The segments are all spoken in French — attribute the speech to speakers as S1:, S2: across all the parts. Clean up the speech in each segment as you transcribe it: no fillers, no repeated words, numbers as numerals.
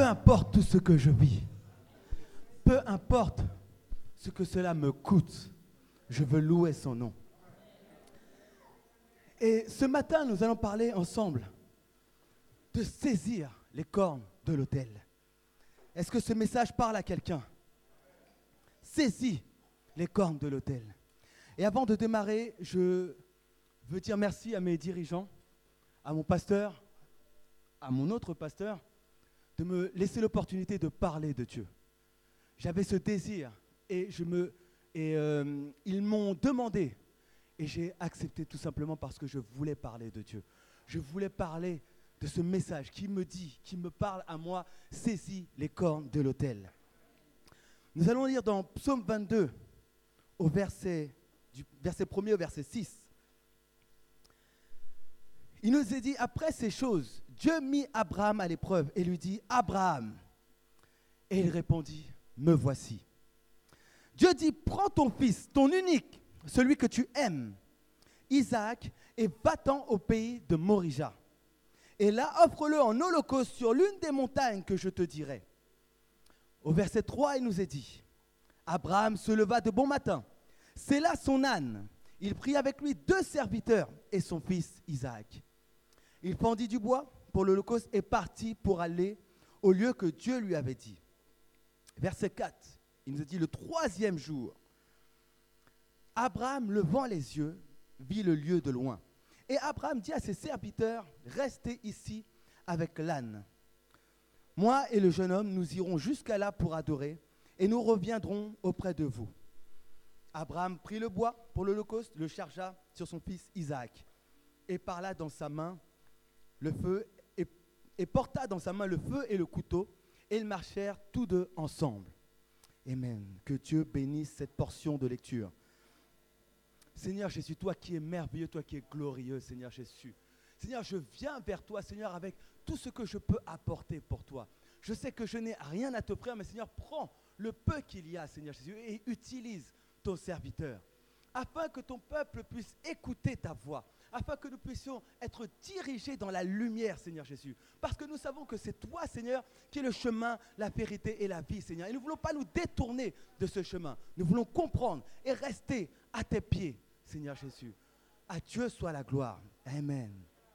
S1: Peu importe tout ce que je vis, peu importe ce que cela me coûte, je veux louer son nom. Et ce matin, nous allons parler ensemble de saisir les cornes de l'autel. Est-ce que ce message parle à quelqu'un? Saisis les cornes de l'autel. Et avant de démarrer, je veux dire merci à mes dirigeants, à mon pasteur, à mon autre pasteur, de me laisser l'opportunité de parler de Dieu. J'avais ce désir et ils m'ont demandé et j'ai accepté tout simplement parce que je voulais parler de Dieu. Je voulais parler de ce message qui me parle à moi, saisis les cornes de l'autel. Nous allons lire dans Psaume 22, du verset 1er au verset 6. Il nous est dit, après ces choses, Dieu mit Abraham à l'épreuve et lui dit, Abraham. Et il répondit, me voici. Dieu dit, prends ton fils, ton unique, celui que tu aimes, Isaac, et va-t'en au pays de Morija. Et là, offre-le en holocauste sur l'une des montagnes que je te dirai. Au verset 3, il nous est dit, Abraham se leva de bon matin, sella son âne, il prit avec lui 2 serviteurs et son fils Isaac. Il fendit du bois pour l'holocauste et partit pour aller au lieu que Dieu lui avait dit. Verset 4, il nous est dit, le 3e jour, Abraham, levant les yeux, vit le lieu de loin. Et Abraham dit à ses serviteurs, restez ici avec l'âne. Moi et le jeune homme, nous irons jusqu'à là pour adorer, et nous reviendrons auprès de vous. Abraham prit le bois pour l'holocauste, le chargea sur son fils Isaac, et parla dans sa main le feu, et porta dans sa main le feu et le couteau, et ils marchèrent tous deux ensemble. Amen. Que Dieu bénisse cette portion de lecture. Seigneur Jésus, toi qui es merveilleux, toi qui es glorieux, Seigneur Jésus. Seigneur, je viens vers toi, Seigneur, avec tout ce que je peux apporter pour toi. Je sais que je n'ai rien à t'offrir, mais Seigneur, prends le peu qu'il y a, Seigneur Jésus, et utilise ton serviteur, afin que ton peuple puisse écouter ta voix, afin que nous puissions être dirigés dans la lumière, Seigneur Jésus. Parce que nous savons que c'est toi, Seigneur, qui est le chemin, la vérité et la vie, Seigneur. Et nous ne voulons pas nous détourner de ce chemin. Nous voulons comprendre et rester à tes pieds, Seigneur Jésus. À Dieu soit la gloire. Amen.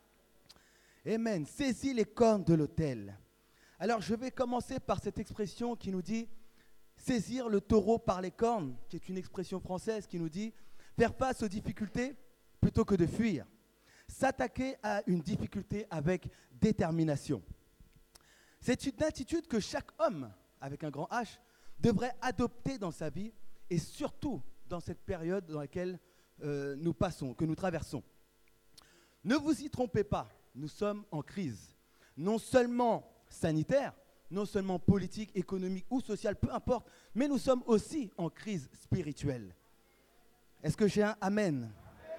S1: Amen. Saisis les cornes de l'autel. Alors, je vais commencer par cette expression qui nous dit saisir le taureau par les cornes, qui est une expression française qui nous dit faire face aux difficultés plutôt que de fuir. S'attaquer à une difficulté avec détermination. C'est une attitude que chaque homme, avec un grand H, devrait adopter dans sa vie et surtout dans cette période dans laquelle nous passons, que nous traversons. Ne vous y trompez pas, nous sommes en crise, non seulement sanitaire, non seulement politique, économique ou sociale, peu importe, mais nous sommes aussi en crise spirituelle. Est-ce que j'ai un amen?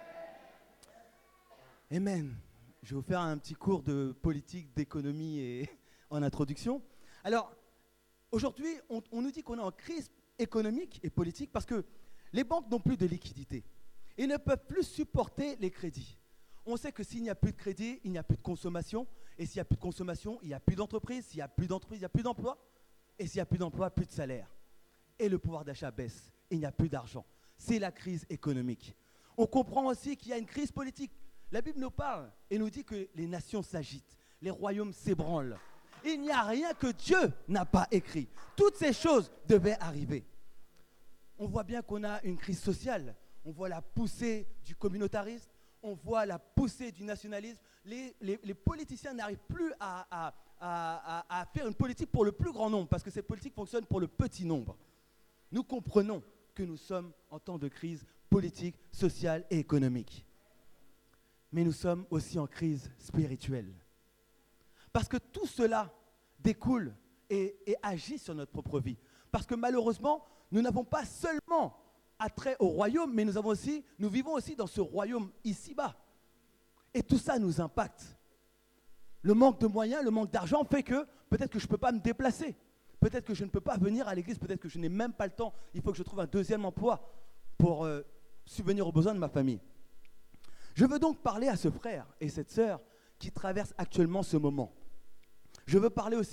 S1: Amen. Je vais vous faire un petit cours de politique, d'économie et en introduction. Alors, aujourd'hui, on nous dit qu'on est en crise économique et politique parce que les banques n'ont plus de liquidité. Ils ne peuvent plus supporter les crédits. On sait que s'il n'y a plus de crédit, il n'y a plus de consommation. Et s'il n'y a plus de consommation, il n'y a plus d'entreprise. S'il n'y a plus d'entreprise, il n'y a plus d'emploi. Et s'il n'y a plus d'emploi, plus de salaire. Et le pouvoir d'achat baisse. Et il n'y a plus d'argent. C'est la crise économique. On comprend aussi qu'il y a une crise politique. La Bible nous parle et nous dit que les nations s'agitent. Les royaumes s'ébranlent. Il n'y a rien que Dieu n'a pas écrit. Toutes ces choses devaient arriver. On voit bien qu'on a une crise sociale. On voit la poussée du communautarisme. On voit la poussée du nationalisme. Les politiciens n'arrivent plus à faire une politique pour le plus grand nombre parce que cette politique fonctionne pour le petit nombre. Nous comprenons que nous sommes en temps de crise politique, sociale et économique. Mais nous sommes aussi en crise spirituelle. Parce que tout cela découle et agit sur notre propre vie. Parce que malheureusement, nous n'avons pas seulement attrait au royaume, mais nous vivons aussi dans ce royaume ici-bas. Et tout ça nous impacte. Le manque de moyens, le manque d'argent fait que peut-être que je ne peux pas me déplacer. Peut-être que je ne peux pas venir à l'église, peut-être que je n'ai même pas le temps. Il faut que je trouve un deuxième emploi pour subvenir aux besoins de ma famille. Je veux donc parler à ce frère et cette sœur qui traversent actuellement ce moment. Je veux parler aussi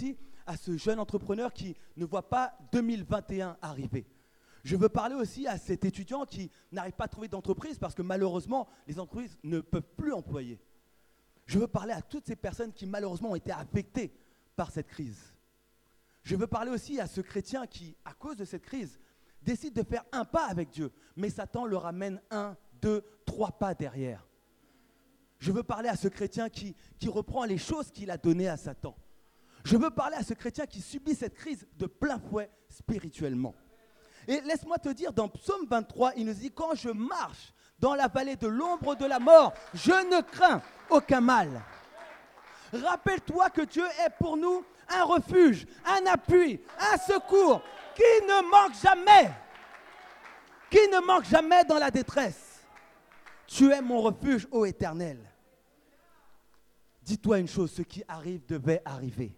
S1: à ce jeune entrepreneur qui ne voit pas 2021 arriver. Je veux parler aussi à cet étudiant qui n'arrive pas à trouver d'entreprise parce que malheureusement, les entreprises ne peuvent plus employer. Je veux parler à toutes ces personnes qui malheureusement ont été affectées par cette crise. Je veux parler aussi à ce chrétien qui, à cause de cette crise, décide de faire un pas avec Dieu, mais Satan le ramène 1, 2, 3 pas derrière. Je veux parler à ce chrétien qui reprend les choses qu'il a données à Satan. Je veux parler à ce chrétien qui subit cette crise de plein fouet spirituellement. Et laisse-moi te dire, dans Psaume 23, il nous dit « Quand je marche dans la vallée de l'ombre de la mort, je ne crains aucun mal. » Rappelle-toi que Dieu est pour nous un refuge, un appui, un secours qui ne manque jamais. Qui ne manque jamais dans la détresse. Tu es mon refuge, ô Éternel. Dis-toi une chose, ce qui arrive devait arriver.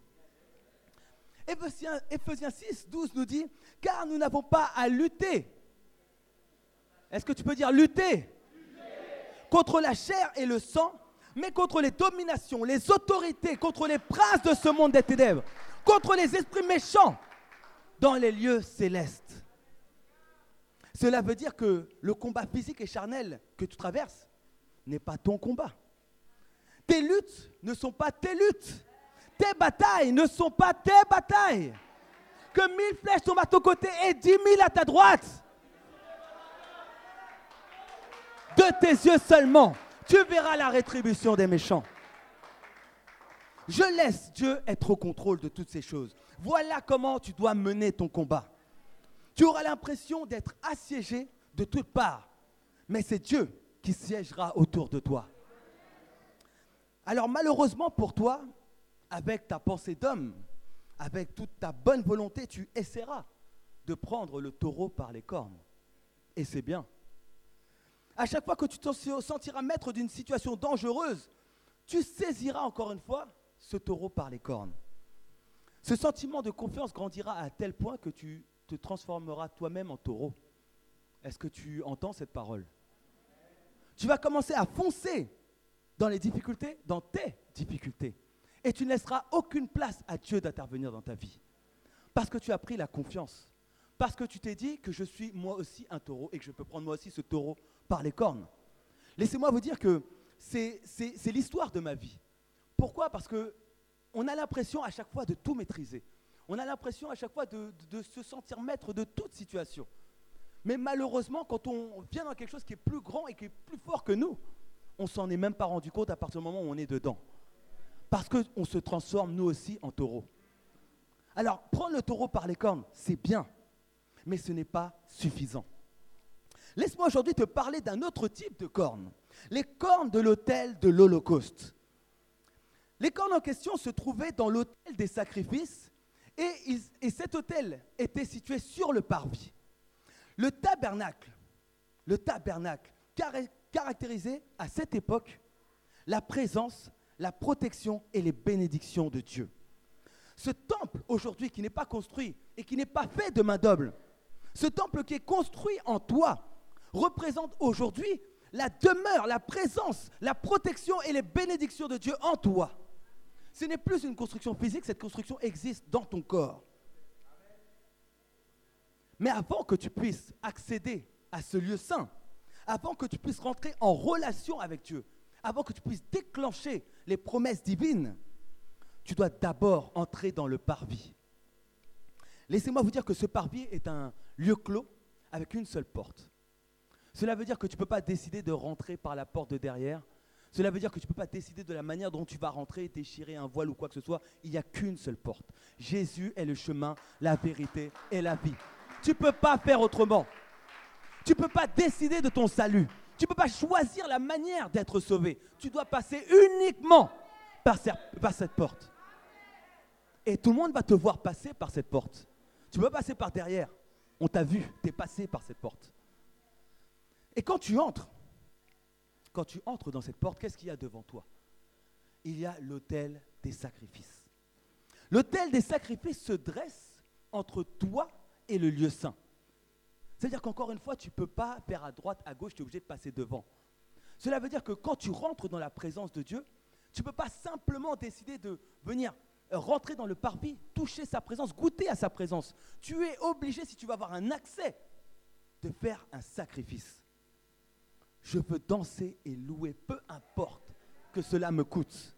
S1: Éphésiens 6, 12 nous dit, car nous n'avons pas à lutter. Est-ce que tu peux dire lutter? Contre la chair et le sang, mais contre les dominations, les autorités, contre les princes de ce monde des ténèbres, contre les esprits méchants dans les lieux célestes. Cela veut dire que le combat physique et charnel que tu traverses n'est pas ton combat. Tes luttes ne sont pas tes luttes. Tes batailles ne sont pas tes batailles. Que 1000 flèches tombent à ton côté et 10 000 à ta droite. De tes yeux seulement, tu verras la rétribution des méchants. Je laisse Dieu être au contrôle de toutes ces choses. Voilà comment tu dois mener ton combat. Tu auras l'impression d'être assiégé de toutes parts, mais c'est Dieu qui siégera autour de toi. Alors malheureusement pour toi, avec ta pensée d'homme, avec toute ta bonne volonté, tu essaieras de prendre le taureau par les cornes. Et c'est bien. À chaque fois que tu te sentiras maître d'une situation dangereuse, tu saisiras encore une fois ce taureau par les cornes. Ce sentiment de confiance grandira à tel point que tu te transformeras toi-même en taureau. Est-ce que tu entends cette parole? Tu vas commencer à foncer dans les difficultés, dans tes difficultés. Et tu ne laisseras aucune place à Dieu d'intervenir dans ta vie. Parce que tu as pris la confiance. Parce que tu t'es dit que je suis moi aussi un taureau et que je peux prendre moi aussi ce taureau par les cornes. Laissez-moi vous dire que c'est l'histoire de ma vie. Pourquoi? Parce qu'on a l'impression à chaque fois de tout maîtriser. On a l'impression à chaque fois de se sentir maître de toute situation. Mais malheureusement, quand on vient dans quelque chose qui est plus grand et qui est plus fort que nous, on ne s'en est même pas rendu compte à partir du moment où on est dedans. Parce qu'on se transforme nous aussi en taureau. Alors, prendre le taureau par les cornes, c'est bien, mais ce n'est pas suffisant. Laisse-moi aujourd'hui te parler d'un autre type de cornes. Les cornes de l'autel de l'Holocauste. Les cornes en question se trouvaient dans l'autel des sacrifices et cet autel était situé sur le parvis. Le tabernacle caractérisait à cette époque la présence, la protection et les bénédictions de Dieu. Ce temple aujourd'hui qui n'est pas construit et qui n'est pas fait de main d'homme, ce temple qui est construit en toi représente aujourd'hui la demeure, la présence, la protection et les bénédictions de Dieu en toi. Ce n'est plus une construction physique, cette construction existe dans ton corps. Mais avant que tu puisses accéder à ce lieu saint, avant que tu puisses rentrer en relation avec Dieu, avant que tu puisses déclencher les promesses divines, tu dois d'abord entrer dans le parvis. Laissez-moi vous dire que ce parvis est un lieu clos avec une seule porte. Cela veut dire que tu ne peux pas décider de rentrer par la porte de derrière. Cela veut dire que tu ne peux pas décider de la manière dont tu vas rentrer, déchirer un voile ou quoi que ce soit. Il n'y a qu'une seule porte. Jésus est le chemin, la vérité et la vie. Tu ne peux pas faire autrement. Tu ne peux pas décider de ton salut. Tu ne peux pas choisir la manière d'être sauvé. Tu dois passer uniquement par cette porte. Et tout le monde va te voir passer par cette porte. Tu ne peux pas passer par derrière. On t'a vu, tu es passé par cette porte. Et quand tu entres dans cette porte, qu'est-ce qu'il y a devant toi? Il y a l'autel des sacrifices. L'autel des sacrifices se dresse entre toi et le lieu saint. C'est-à-dire qu'encore une fois, tu ne peux pas faire à droite, à gauche, tu es obligé de passer devant. Cela veut dire que quand tu rentres dans la présence de Dieu, tu ne peux pas simplement décider de venir rentrer dans le parvis, toucher sa présence, goûter à sa présence. Tu es obligé, si tu veux avoir un accès, de faire un sacrifice. Je veux danser et louer, peu importe que cela me coûte.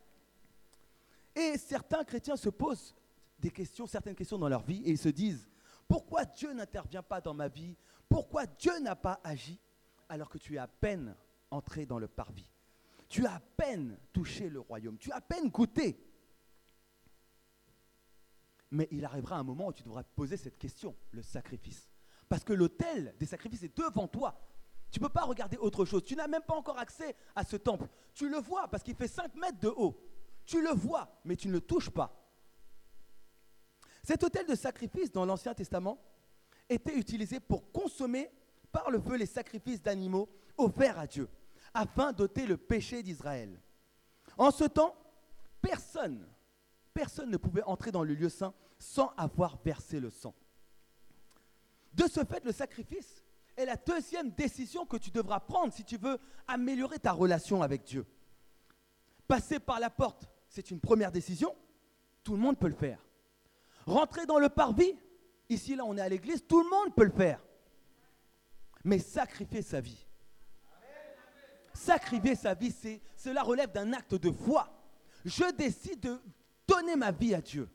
S1: Et certains chrétiens se posent certaines questions dans leur vie et ils se disent, pourquoi Dieu n'intervient pas dans ma vie? Pourquoi Dieu n'a pas agi alors que tu es à peine entré dans le parvis? Tu as à peine touché le royaume, tu as à peine goûté. Mais il arrivera un moment où tu devras te poser cette question, le sacrifice. Parce que l'autel des sacrifices est devant toi. Tu ne peux pas regarder autre chose. Tu n'as même pas encore accès à ce temple. Tu le vois parce qu'il fait 5 mètres de haut. Tu le vois, mais tu ne le touches pas. Cet autel de sacrifice dans l'Ancien Testament était utilisé pour consommer par le feu les sacrifices d'animaux offerts à Dieu, afin d'ôter le péché d'Israël. En ce temps, personne ne pouvait entrer dans le lieu saint sans avoir versé le sang. De ce fait, le sacrifice est la deuxième décision que tu devras prendre si tu veux améliorer ta relation avec Dieu. Passer par la porte, c'est une première décision. Tout le monde peut le faire. Rentrer dans le parvis, ici, là, on est à l'église, tout le monde peut le faire. Mais sacrifier sa vie. Sacrifier sa vie, cela relève d'un acte de foi. Je décide de donner ma vie à Dieu.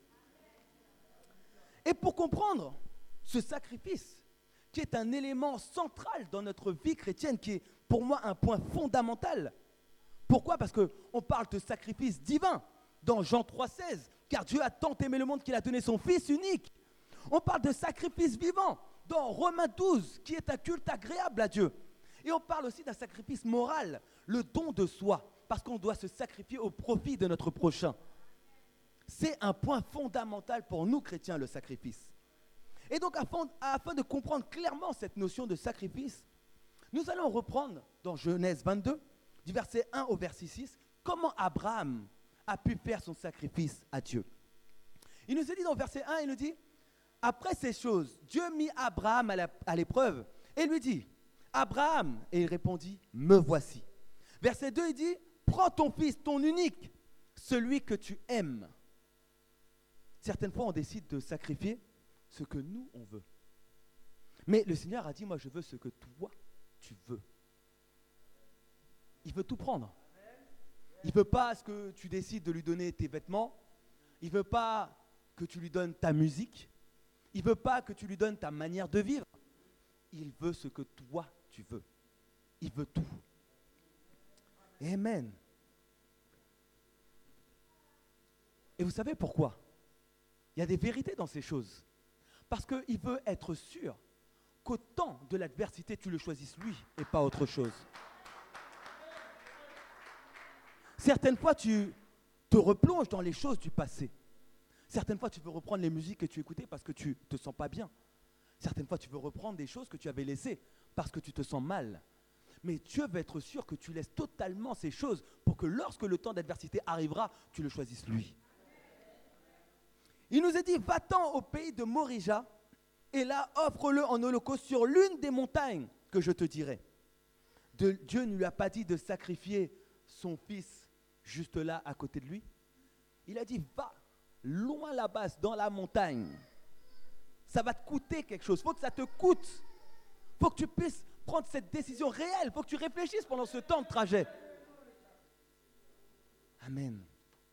S1: Et pour comprendre ce sacrifice, qui est un élément central dans notre vie chrétienne, qui est pour moi un point fondamental. Pourquoi? Parce qu'on parle de sacrifice divin dans Jean 3,16, car Dieu a tant aimé le monde qu'il a donné son Fils unique. On parle de sacrifice vivant dans Romains 12, qui est un culte agréable à Dieu. Et on parle aussi d'un sacrifice moral, le don de soi, parce qu'on doit se sacrifier au profit de notre prochain. C'est un point fondamental pour nous chrétiens, le sacrifice. Et donc, afin de comprendre clairement cette notion de sacrifice, nous allons reprendre dans Genèse 22, du verset 1 au verset 6, comment Abraham a pu faire son sacrifice à Dieu. Il nous est dit dans le verset 1, il nous dit, après ces choses, Dieu mit Abraham à l'épreuve et lui dit, Abraham, et il répondit, me voici. Verset 2, il dit, prends ton fils, ton unique, celui que tu aimes. Certaines fois, on décide de sacrifier ce que nous, on veut. Mais le Seigneur a dit, moi, je veux ce que toi, tu veux. Il veut tout prendre. Il ne veut pas ce que tu décides de lui donner tes vêtements. Il ne veut pas que tu lui donnes ta musique. Il ne veut pas que tu lui donnes ta manière de vivre. Il veut ce que toi, tu veux. Il veut tout. Amen. Et vous savez pourquoi? Il y a des vérités dans ces choses. Parce qu'il veut être sûr qu'au temps de l'adversité, tu le choisisses lui et pas autre chose. Certaines fois, tu te replonges dans les choses du passé. Certaines fois, tu veux reprendre les musiques que tu écoutais parce que tu ne te sens pas bien. Certaines fois, tu veux reprendre des choses que tu avais laissées parce que tu te sens mal. Mais Dieu veut être sûr que tu laisses totalement ces choses pour que lorsque le temps d'adversité arrivera, tu le choisisses lui. Il nous a dit, va-t'en au pays de Morija et là, offre-le en holocauste sur l'une des montagnes que je te dirai. Dieu ne lui a pas dit de sacrifier son fils juste là, à côté de lui. Il a dit, va loin là-bas, dans la montagne. Ça va te coûter quelque chose. Il faut que ça te coûte. Il faut que tu puisses prendre cette décision réelle. Il faut que tu réfléchisses pendant ce temps de trajet. Amen.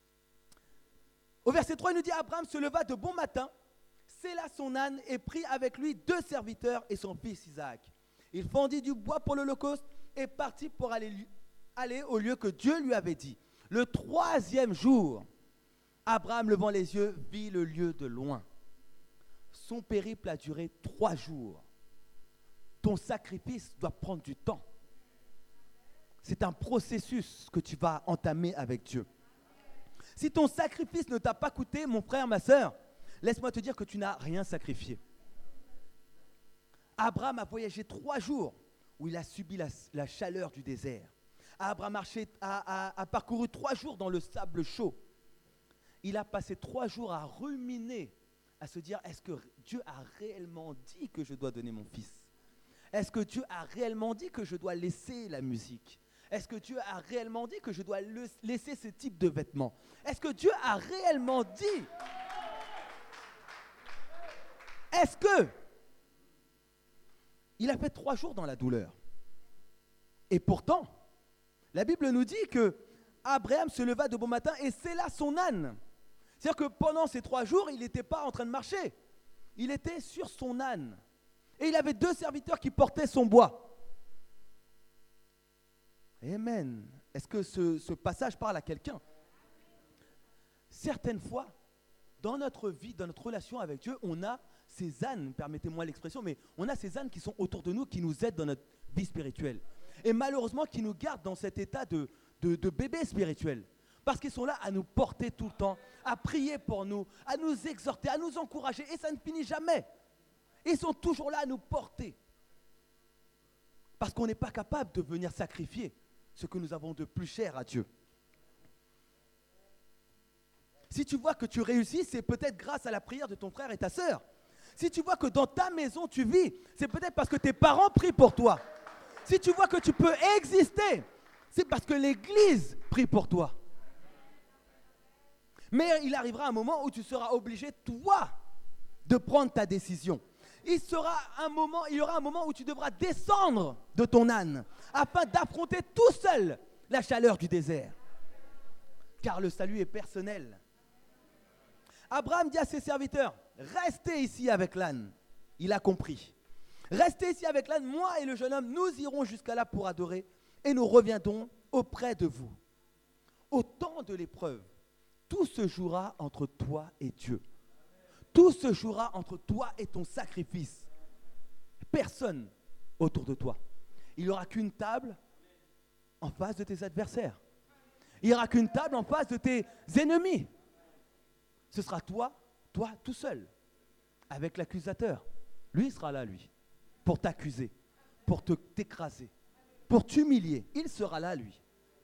S1: Au verset 3, il nous dit, Abraham se leva de bon matin, sella son âne et prit avec lui 2 serviteurs et son fils Isaac. Il fendit du bois pour l'holocauste et partit pour aller au lieu que Dieu lui avait dit. Le 3e jour, Abraham, levant les yeux, vit le lieu de loin. Son périple a duré 3 jours. Ton sacrifice doit prendre du temps. C'est un processus que tu vas entamer avec Dieu. Si ton sacrifice ne t'a pas coûté, mon frère, ma sœur, laisse-moi te dire que tu n'as rien sacrifié. Abraham a voyagé 3 jours où il a subi la chaleur du désert. Abraham a parcouru 3 jours dans le sable chaud. Il a passé 3 jours à ruminer, à se dire, est-ce que Dieu a réellement dit que je dois donner mon fils? Est-ce que Dieu a réellement dit que je dois laisser la musique? Est-ce que Dieu a réellement dit que je dois laisser ce type de vêtements? Est-ce que Dieu a réellement dit? Est-ce que il a fait 3 jours dans la douleur? Et pourtant, la Bible nous dit que Abraham se leva de bon matin et sella son âne. C'est-à-dire que pendant ces 3 jours, il n'était pas en train de marcher. Il était sur son âne. Et il avait 2 serviteurs qui portaient son bois. Amen. Est-ce que ce passage parle à quelqu'un? Certaines fois, dans notre vie, dans notre relation avec Dieu, on a ces ânes, permettez-moi l'expression, mais on a ces ânes qui sont autour de nous, qui nous aident dans notre vie spirituelle. Et malheureusement, qui nous gardent dans cet état de bébé spirituel. Parce qu'ils sont là à nous porter tout le temps, à prier pour nous, à nous exhorter, à nous encourager. Et ça ne finit jamais. Ils sont toujours là à nous porter. Parce qu'on n'est pas capable de venir sacrifier ce que nous avons de plus cher à Dieu. Si tu vois que tu réussis, c'est peut-être grâce à la prière de ton frère et ta sœur. Si tu vois que dans ta maison tu vis, c'est peut-être parce que tes parents prient pour toi. Si tu vois que tu peux exister, c'est parce que l'Église prie pour toi. Mais il arrivera un moment où tu seras obligé, toi, de prendre ta décision. Il y aura un moment où tu devras descendre de ton âne afin d'affronter tout seul la chaleur du désert. Car le salut est personnel. Abraham dit à ses serviteurs, restez ici avec l'âne. Il a compris. Restez ici avec l'âne, moi et le jeune homme, nous irons jusqu'à là pour adorer et nous reviendrons auprès de vous. Au temps de l'épreuve, tout se jouera entre toi et Dieu. Tout se jouera entre toi et ton sacrifice. Personne autour de toi. Il n'y aura qu'une table en face de tes adversaires. Il n'y aura qu'une table en face de tes ennemis. Ce sera toi tout seul, avec l'accusateur. Lui sera là, lui, pour t'accuser, pour t'écraser, pour t'humilier. Il sera là, lui.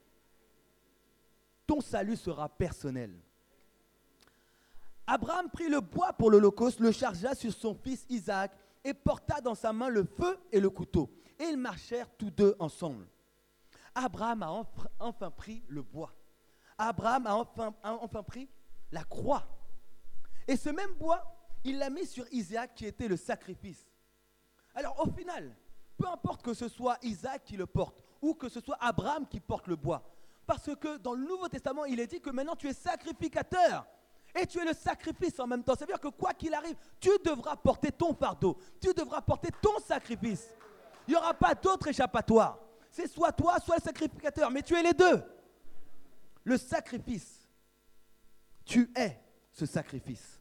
S1: Ton salut sera personnel. Abraham prit le bois pour l'holocauste, le chargea sur son fils Isaac et porta dans sa main le feu et le couteau. Et ils marchèrent tous deux ensemble. Abraham a enfin pris le bois. Abraham a enfin pris la croix. Et ce même bois, il l'a mis sur Isaac qui était le sacrifice. Alors au final, peu importe que ce soit Isaac qui le porte ou que ce soit Abraham qui porte le bois. Parce que dans le Nouveau Testament, il est dit que maintenant tu es sacrificateur. Et tu es le sacrifice en même temps. Ça veut dire que quoi qu'il arrive, tu devras porter ton fardeau. Tu devras porter ton sacrifice. Il n'y aura pas d'autre échappatoire. C'est soit toi, soit le sacrificateur. Mais tu es les deux. Le sacrifice. Tu es ce sacrifice.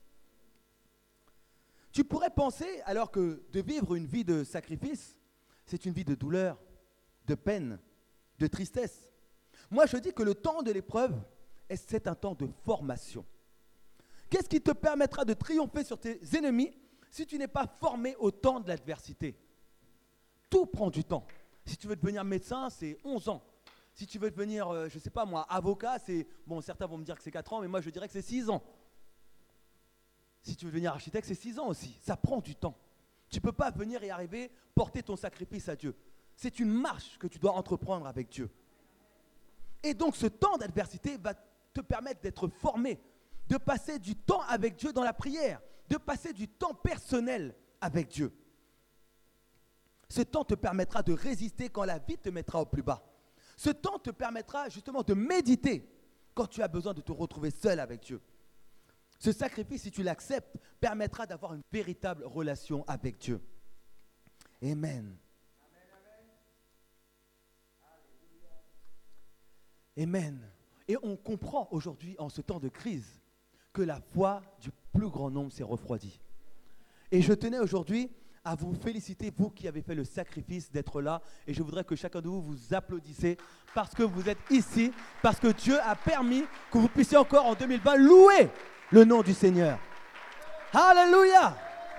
S1: Tu pourrais penser, alors que de vivre une vie de sacrifice, c'est une vie de douleur, de peine, de tristesse. Moi, je dis que le temps de l'épreuve, c'est un temps de formation. Qu'est-ce qui te permettra de triompher sur tes ennemis si tu n'es pas formé au temps de l'adversité? Tout prend du temps. Si tu veux devenir médecin, c'est 11 ans. Si tu veux devenir, je ne sais pas moi, avocat, c'est, bon, certains vont me dire que c'est 4 ans, mais moi je dirais que c'est 6 ans. Si tu veux devenir architecte, c'est 6 ans aussi. Ça prend du temps. Tu ne peux pas venir et arriver, porter ton sacrifice à Dieu. C'est une marche que tu dois entreprendre avec Dieu. Et donc ce temps d'adversité va te permettre d'être formé, de passer du temps avec Dieu dans la prière, de passer du temps personnel avec Dieu. Ce temps te permettra de résister quand la vie te mettra au plus bas. Ce temps te permettra justement de méditer quand tu as besoin de te retrouver seul avec Dieu. Ce sacrifice, si tu l'acceptes, permettra d'avoir une véritable relation avec Dieu. Amen. Amen. Et on comprend aujourd'hui, en ce temps de crise, que la foi du plus grand nombre s'est refroidie. Et je tenais aujourd'hui à vous féliciter, vous qui avez fait le sacrifice d'être là. Et je voudrais que chacun de vous vous applaudissez parce que vous êtes ici, parce que Dieu a permis que vous puissiez encore en 2020 louer le nom du Seigneur. Alléluia.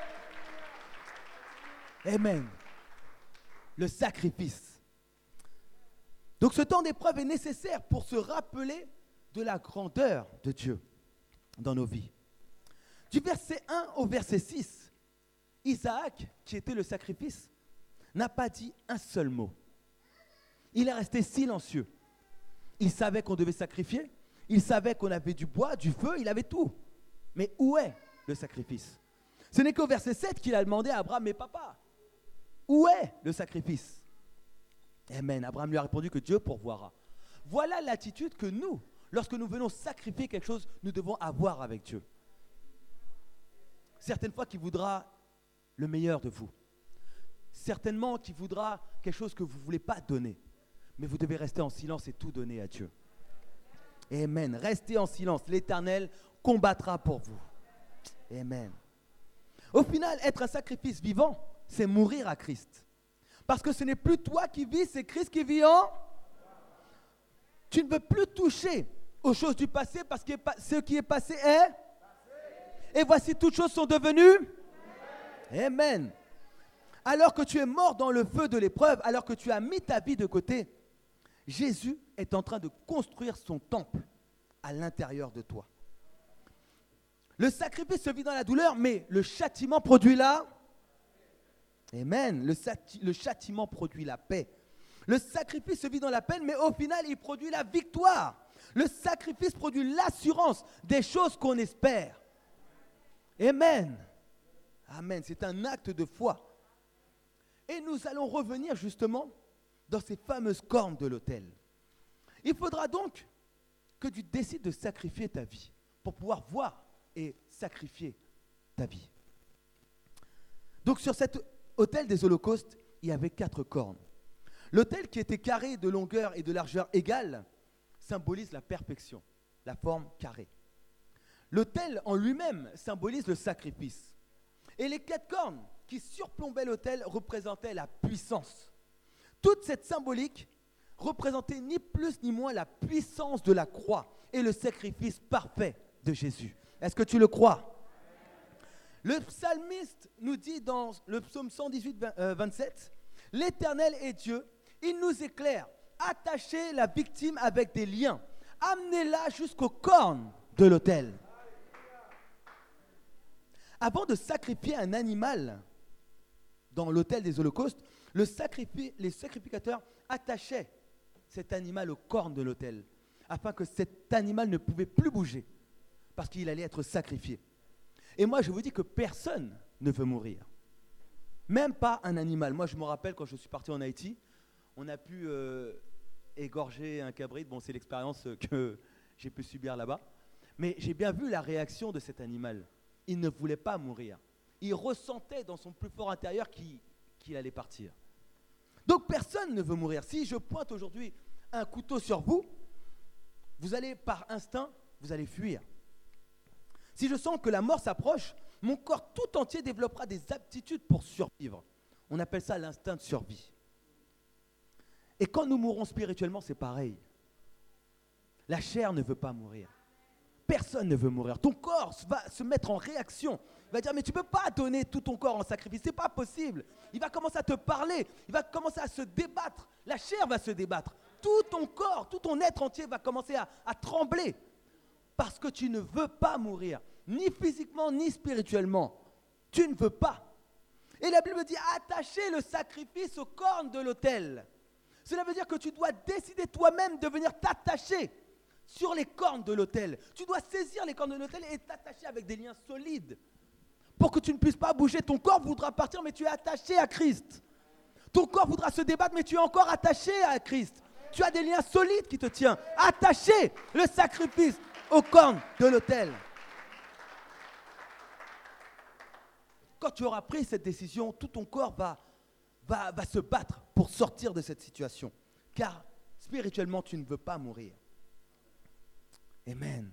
S1: Amen. Le sacrifice. Donc ce temps d'épreuve est nécessaire pour se rappeler de la grandeur de Dieu dans nos vies. Du verset 1 au verset 6, Isaac, qui était le sacrifice, n'a pas dit un seul mot. Il est resté silencieux. Il savait qu'on devait sacrifier. Il savait qu'on avait du bois, du feu, il avait tout. Mais où est le sacrifice? Ce n'est qu'au verset 7 qu'il a demandé à Abraham, mais papa, où est le sacrifice? Amen. Abraham lui a répondu que Dieu pourvoira. Voilà l'attitude que nous, lorsque nous venons sacrifier quelque chose, nous devons avoir avec Dieu. Certaines fois qu'il voudra le meilleur de vous. Certainement qu'il voudra quelque chose que vous ne voulez pas donner. Mais vous devez rester en silence et tout donner à Dieu. Amen. Restez en silence. L'Éternel combattra pour vous. Amen. Au final, être un sacrifice vivant, c'est mourir à Christ. Parce que ce n'est plus toi qui vis, c'est Christ qui vit en. Tu ne veux plus toucher aux choses du passé parce que ce qui est passé est. Et voici toutes choses sont devenues. Amen. Alors que tu es mort dans le feu de l'épreuve, alors que tu as mis ta vie de côté, Jésus est en train de construire son temple à l'intérieur de toi. Le sacrifice se vit dans la douleur, mais le châtiment produit la. Amen. Le châtiment produit la paix. Le sacrifice se vit dans la peine, mais au final, il produit la victoire. Le sacrifice produit l'assurance des choses qu'on espère. Amen. Amen. C'est un acte de foi. Et nous allons revenir justement dans ces fameuses cornes de l'autel. Il faudra donc que tu décides de sacrifier ta vie pour pouvoir voir et sacrifier ta vie. Donc sur cet autel des holocaustes, il y avait 4 cornes. L'autel qui était carré de longueur et de largeur égale symbolise la perfection, la forme carrée. L'autel en lui-même symbolise le sacrifice. Et les 4 cornes qui surplombaient l'autel représentaient la puissance. Toute cette symbolique représentait ni plus ni moins la puissance de la croix et le sacrifice parfait de Jésus. Est-ce que tu le crois? Le psalmiste nous dit dans le psaume 118, 27, « L'Éternel est Dieu, il nous éclaire, attachez la victime avec des liens, amenez-la jusqu'aux cornes de l'autel. » Avant de sacrifier un animal dans l'autel des holocaustes, les sacrificateurs attachaient cet animal aux cornes de l'autel, afin que cet animal ne pouvait plus bouger, parce qu'il allait être sacrifié. Et moi, je vous dis que personne ne veut mourir. Même pas un animal. Moi, je me rappelle quand je suis parti en Haïti, on a pu égorger un cabri. Bon, c'est l'expérience que j'ai pu subir là-bas. Mais j'ai bien vu la réaction de cet animal. Il ne voulait pas mourir. Il ressentait dans son plus fort intérieur qu'il allait partir. Donc, personne ne veut mourir. Si je pointe aujourd'hui un couteau sur vous, vous allez par instinct, vous allez fuir. Si je sens que la mort s'approche, mon corps tout entier développera des aptitudes pour survivre. On appelle ça l'instinct de survie. Et quand nous mourrons spirituellement, c'est pareil. La chair ne veut pas mourir. Personne ne veut mourir. Ton corps va se mettre en réaction. Il va dire, mais tu ne peux pas donner tout ton corps en sacrifice. Ce n'est pas possible. Il va commencer à te parler. Il va commencer à se débattre. La chair va se débattre. Tout ton corps, tout ton être entier va commencer à trembler. Parce que tu ne veux pas mourir, ni physiquement, ni spirituellement. Tu ne veux pas. Et la Bible dit, attachez le sacrifice aux cornes de l'autel. Cela veut dire que tu dois décider toi-même de venir t'attacher sur les cornes de l'autel. Tu dois saisir les cornes de l'autel et t'attacher avec des liens solides. Pour que tu ne puisses pas bouger. Ton corps voudra partir, mais tu es attaché à Christ. Ton corps voudra se débattre, mais tu es encore attaché à Christ. Tu as des liens solides qui te tiennent. Attaché le sacrifice aux cornes de l'autel. Quand tu auras pris cette décision, tout ton corps va se battre pour sortir de cette situation. Car spirituellement, tu ne veux pas mourir. Amen.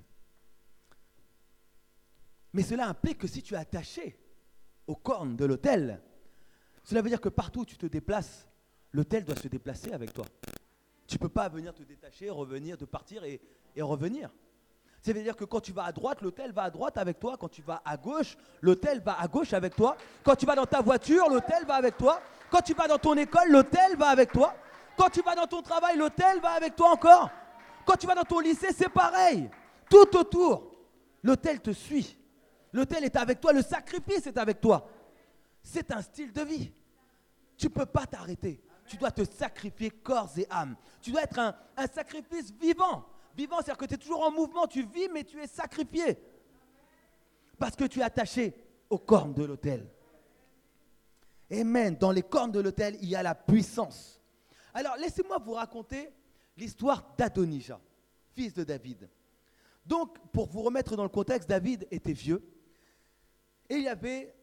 S1: Mais cela implique que si tu es attaché aux cornes de l'autel, cela veut dire que partout où tu te déplaces, l'autel doit se déplacer avec toi. Tu ne peux pas venir te détacher, revenir, de partir et revenir. Ça veut dire que quand tu vas à droite, l'autel va à droite avec toi. Quand tu vas à gauche, l'autel va à gauche avec toi. Quand tu vas dans ta voiture, l'autel va avec toi. Quand tu vas dans ton école, l'autel va avec toi. Quand tu vas dans ton travail, l'autel va avec toi encore. Quand tu vas dans ton lycée, c'est pareil. Tout autour, l'autel te suit. L'autel est avec toi, le sacrifice est avec toi. C'est un style de vie. Tu ne peux pas t'arrêter. Tu dois te sacrifier corps et âme. Tu dois être un sacrifice vivant. Vivant, c'est-à-dire que tu es toujours en mouvement, tu vis, mais tu es sacrifié. Parce que tu es attaché aux cornes de l'autel. Amen. Dans les cornes de l'autel, il y a la puissance. Alors, laissez-moi vous raconter l'histoire d'Adonija, fils de David. Donc, pour vous remettre dans le contexte, David était vieux. Et il y avait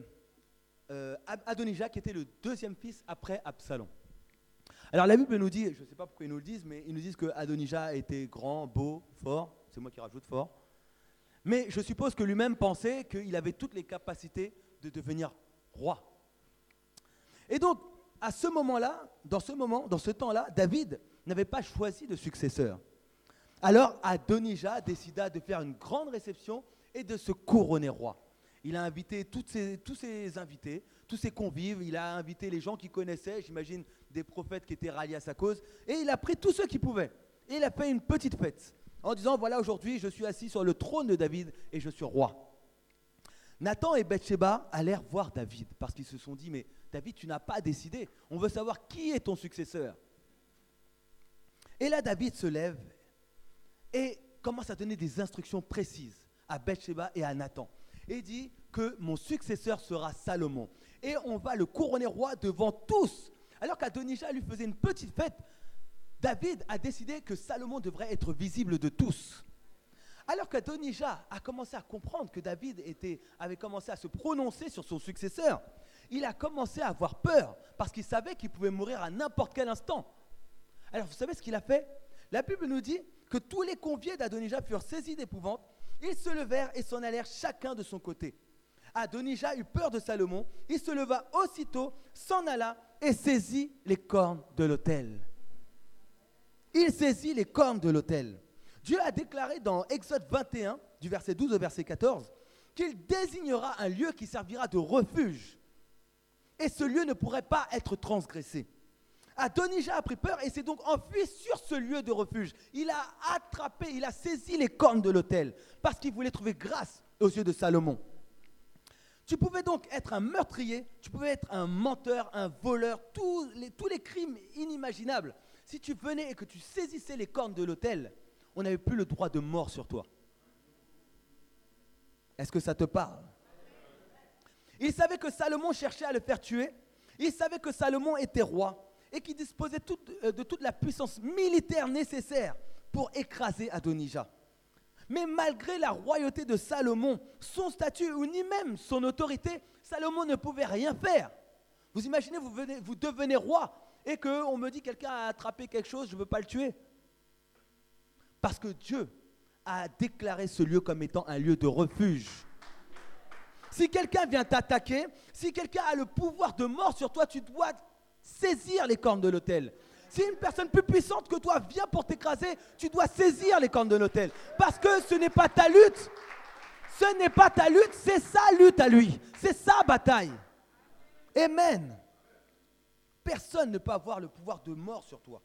S1: Adonija qui était le deuxième fils après Absalom. Alors la Bible nous dit, je ne sais pas pourquoi ils nous le disent, mais ils nous disent que Adonija était grand, beau, fort. C'est moi qui rajoute fort. Mais je suppose que lui-même pensait qu'il avait toutes les capacités de devenir roi. Et donc, à ce moment-là, dans ce temps-là, David n'avait pas choisi de successeur. Alors Adonija décida de faire une grande réception et de se couronner roi. Il a invité tous ses invités, tous ses convives, il a invité les gens qu'il connaissait, j'imagine des prophètes qui étaient ralliés à sa cause, et il a pris tous ceux qui pouvaient. Et il a fait une petite fête en disant, voilà, aujourd'hui, je suis assis sur le trône de David et je suis roi. Nathan et Bathsheba allèrent voir David parce qu'ils se sont dit, mais David, tu n'as pas décidé, on veut savoir qui est ton successeur. Et là, David se lève et commence à donner des instructions précises à Bathsheba et à Nathan. Et dit que mon successeur sera Salomon. Et on va le couronner roi devant tous. Alors qu'Adonija lui faisait une petite fête, David a décidé que Salomon devrait être visible de tous. Alors qu'Adonija a commencé à comprendre que David avait commencé à se prononcer sur son successeur, il a commencé à avoir peur parce qu'il savait qu'il pouvait mourir à n'importe quel instant. Alors vous savez ce qu'il a fait? La Bible nous dit que tous les conviés d'Adonija furent saisis d'épouvante. Ils se levèrent et s'en allèrent chacun de son côté. Adonija eut peur de Salomon. Il se leva aussitôt, s'en alla et saisit les cornes de l'autel. Il saisit les cornes de l'autel. Dieu a déclaré dans Exode 21, du verset 12 au verset 14, qu'il désignera un lieu qui servira de refuge. Et ce lieu ne pourrait pas être transgressé. Adonija a pris peur et s'est donc enfui sur ce lieu de refuge. Il a attrapé, il a saisi les cornes de l'autel parce qu'il voulait trouver grâce aux yeux de Salomon. Tu pouvais donc être un meurtrier, tu pouvais être un menteur, un voleur, tous les crimes inimaginables. Si tu venais et que tu saisissais les cornes de l'autel, on n'avait plus le droit de mort sur toi. Est-ce que ça te parle? Il savait que Salomon cherchait à le faire tuer. Il savait que Salomon était roi et qu'il disposait de toute la puissance militaire nécessaire pour écraser Adonija. Mais malgré la royauté de Salomon, son statut ou ni même son autorité, Salomon ne pouvait rien faire. Vous imaginez, vous devenez roi et qu'on me dit quelqu'un a attrapé quelque chose, je ne veux pas le tuer. Parce que Dieu a déclaré ce lieu comme étant un lieu de refuge. Si quelqu'un vient t'attaquer, si quelqu'un a le pouvoir de mort sur toi, tu dois saisir les cornes de l'autel. Si une personne plus puissante que toi vient pour t'écraser, tu dois saisir les cornes de l'autel. Parce que ce n'est pas ta lutte. Ce n'est pas ta lutte, c'est sa lutte à lui. C'est sa bataille. Amen. Personne ne peut avoir le pouvoir de mort sur toi.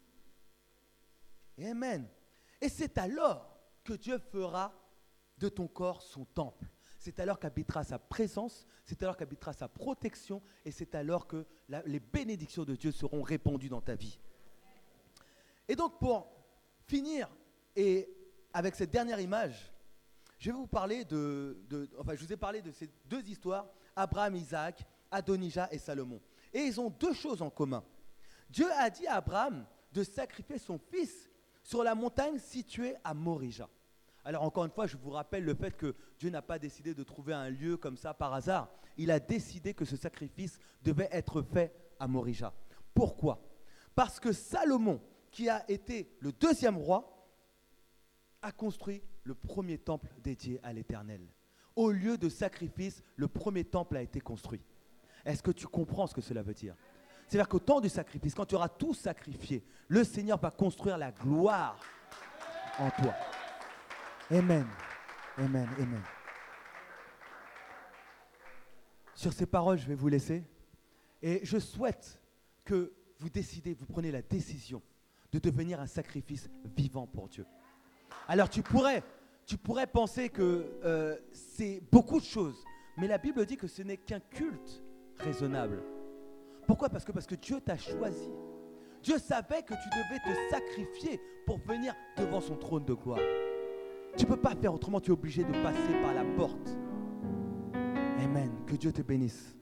S1: Amen. Et c'est alors que Dieu fera de ton corps son temple. C'est alors qu'habitera sa présence, c'est alors qu'habitera sa protection, et c'est alors que les bénédictions de Dieu seront répandues dans ta vie. Et donc pour finir, et avec cette dernière image, je vais vous parler je vous ai parlé de ces deux histoires, Abraham, Isaac, Adonija et Salomon. Et ils ont deux choses en commun. Dieu a dit à Abraham de sacrifier son fils sur la montagne située à Morija. Alors encore une fois, je vous rappelle le fait que Dieu n'a pas décidé de trouver un lieu comme ça par hasard. Il a décidé que ce sacrifice devait être fait à Morija. Pourquoi? Parce que Salomon, qui a été le deuxième roi, a construit le premier temple dédié à l'Éternel. Au lieu de sacrifice, le premier temple a été construit. Est-ce que tu comprends ce que cela veut dire? C'est-à-dire qu'au temps du sacrifice, quand tu auras tout sacrifié, le Seigneur va construire la gloire en toi. Amen, amen, amen. Sur ces paroles, je vais vous laisser. Et je souhaite que vous preniez la décision de devenir un sacrifice vivant pour Dieu. Alors tu pourrais penser que c'est beaucoup de choses, mais la Bible dit que ce n'est qu'un culte raisonnable. Pourquoi? Parce que Dieu t'a choisi. Dieu savait que tu devais te sacrifier pour venir devant son trône de gloire. Tu ne peux pas faire autrement, tu es obligé de passer par la porte. Amen. Que Dieu te bénisse.